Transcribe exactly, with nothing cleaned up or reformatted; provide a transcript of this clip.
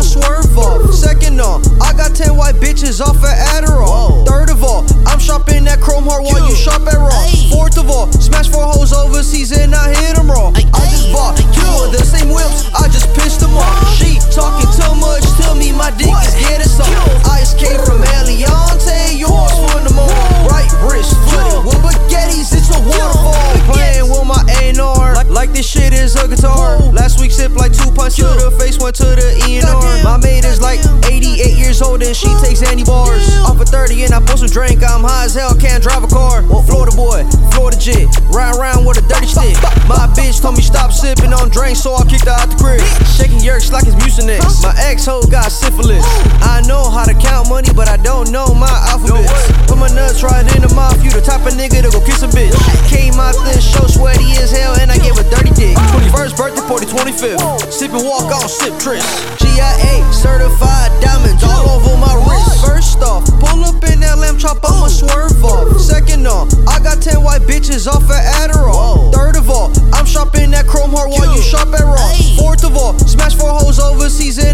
I'ma swerve off. Second on, I got ten white bitches off of Adderall. Third of all, I'm shopping at Chrome Heart while you shop at Raw. Fourth of all, smash four hoes overseas and I hit them raw. I just bought two of the same whips, I just pissed them off. She talking too much to me, my dick is getting soft. I escaped from Eliante, yours for the moon. Right wrist footed with baguettes, it's a waterfall. Playing with my A and R like, like this shit is a guitar. Last week sipped like two punch to the face, went to the E and R. My maid is like eighty-eight years old and she takes Andy bars. Off of thirty and I pour some drink, I'm high as hell, can't drive a car. Florida boy, Florida jit, ride around with a dirty stick. My bitch told me stop sipping on drinks, so I kicked her out the crib. Shaking yerks like it's Mucinex. My ex-hoe got syphilis. I know how to count money, but I don't know my alphabet. Put my nuts right in the mouth, you the type of nigga to go kiss a bitch. Came out this show sweaty as hell and I gave a dirty dick. twenty-first birthday party, twenty-fifth. Sip and walk on, sip tris. G I A certified diamonds all over my wrist. First off, pull up in that lamb chop, I'ma swerve off. Second off, I got ten white bitches off of Adderall. Third of all, I'm shopping at Chrome Heart while you shop at Raw. Fourth of all, smash four hoes overseas